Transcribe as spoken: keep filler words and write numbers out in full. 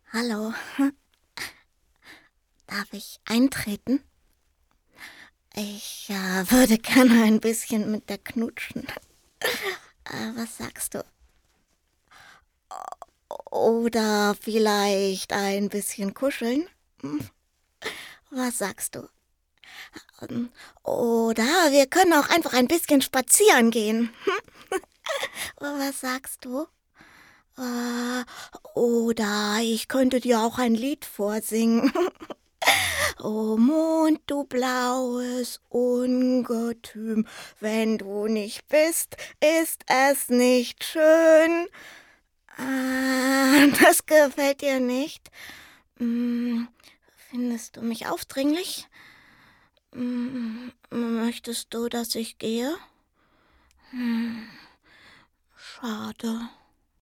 Hallo, darf ich eintreten? Ich äh, würde gerne ein bisschen mit der knutschen. Äh, was sagst du? Oder vielleicht ein bisschen kuscheln? Hm, Was sagst du? Ähm, Oder wir können auch einfach ein bisschen spazieren gehen. Was sagst du? Äh, Oder ich könnte dir auch ein Lied vorsingen. O Mond, du blaues Ungetüm, wenn du nicht bist, ist es nicht schön. Ah, das gefällt dir nicht? Hm, Findest du mich aufdringlich? Hm, Möchtest du, dass ich gehe? Hm, Schade.